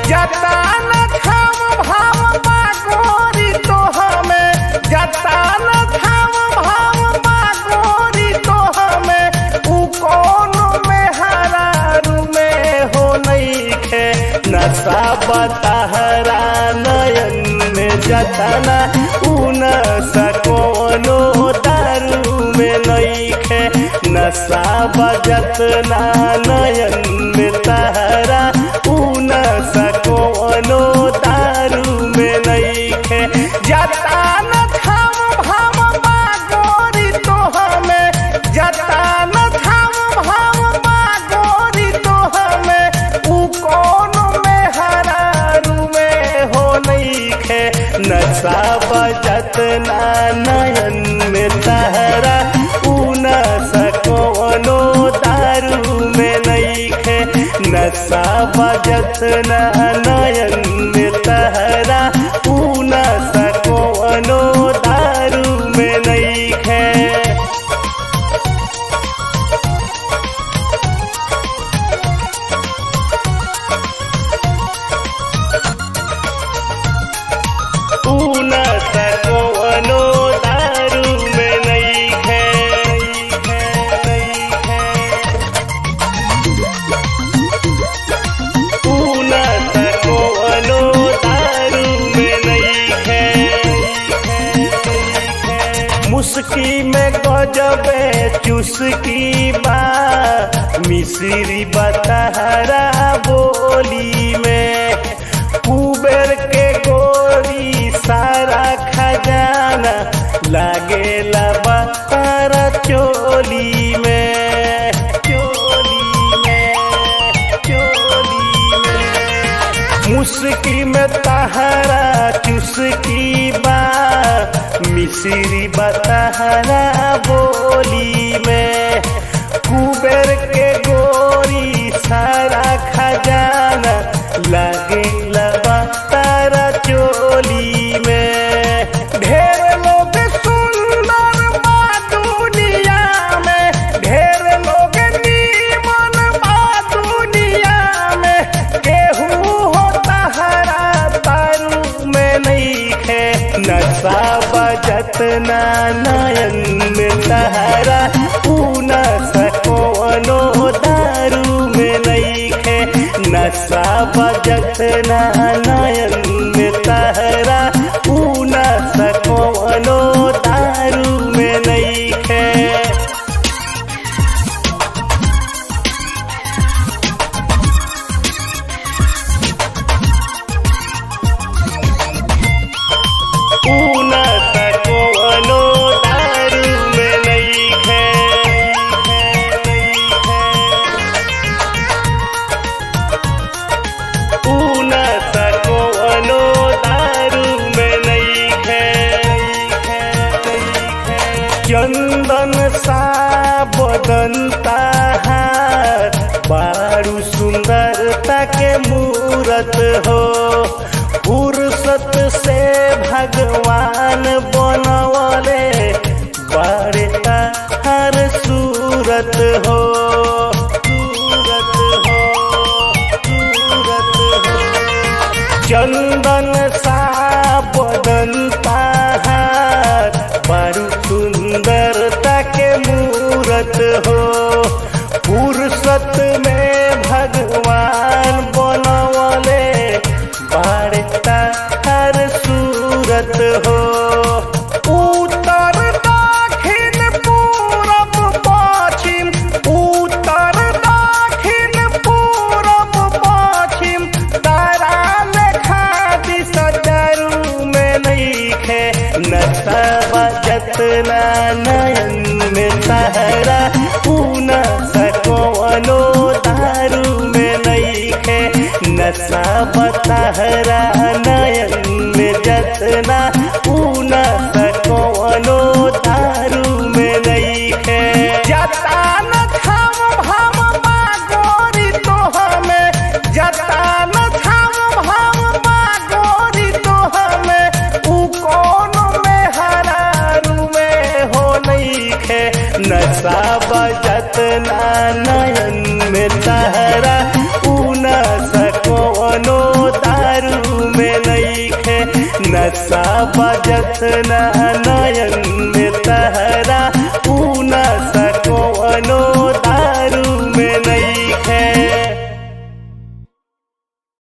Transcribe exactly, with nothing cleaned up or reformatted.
जता न खाम भाव बागोरी तो हमें, जता न खाम भाव बागोरी तो हमें, उ कोनो में हरारू में हो नहीं खे। नशा बताहरा नयन में जतना उ नशा कोनो दारू में नहीं खे। नशा बजतना नयन में तहरा उ नशा कोनो दारू में नहीं खे। जता न खाम भाव बागोरी तो हमें, जता न खाम भाव बागोरी तो हमें, उ कोनो में हरारू में हो नहीं खे। नशा बजतना नयन में तहरा उ नशा कोनो दारू में नहीं खे। नशा बजतना नयन में तहरा उ नशा कोनो दारू में नहीं खे। उ नशा कोनो दारू में नहीं खे। उ नशा कोनो दारू में नहीं खे। मुस्की में गजबे चुस्की बा, मिश्री बताहरा बोली में, कुबेर के गोरी सारा खजाना लागेला बतारा चोली में, चोली में, चोली में। मुस्की में तहरा चुस्की बा, मिश्री बताहरा बोली में, कुबेर के गोरी सारा खजाना लागेला बतारा चोली में। ढेर लोग सुंदर बा दुनिया में, ढेर लोग नीमन बा दुनिया में, केहू हो तहरा दारू में नहीं खे। नशा बजतना नयन में तहरा उ नशा कोनो दारू में नहीं खे। नशा बजतना नयन में तहरा उ नशा कोनो दारू में नहीं खे। उ नशा कोनो दारू में नहीं खे। उ नशा कोनो दारू में नहीं खे। चंदन सा बदन ताहार, बारू सुंदरता के मूरत हो, फुर्सत से भगवान बनवले बड़े ताहार सूरत हो, सूरत हो, सूरत हो। चंदन सा बदन ताहार, बारू सुंदरता के मूरत हो, फुर्सत में भगवान बनवले बड़े ताहार सूरत हो। उत्तर दक्षिण पूरब पश्चिम, उत्तर दक्षिण पूरब पश्चिम, तारा लेखा दिशा दारू में नहीं खे। नशा बजतना नयन में तहरा उ नशा कोनो दारू में नहीं खे। नशा बताहरा नयन में जतना उ नशा कोनो दारू में नहीं खे। जता न खाम भाव बागोरी तो हमें, जता न खाम भाव बागोरी तो हमें, उ कोनो में हरारू में हो नहीं खे। नशा बजतना नयन में तहरा उ नशा कोनो नशा बजत न नयन में तहरा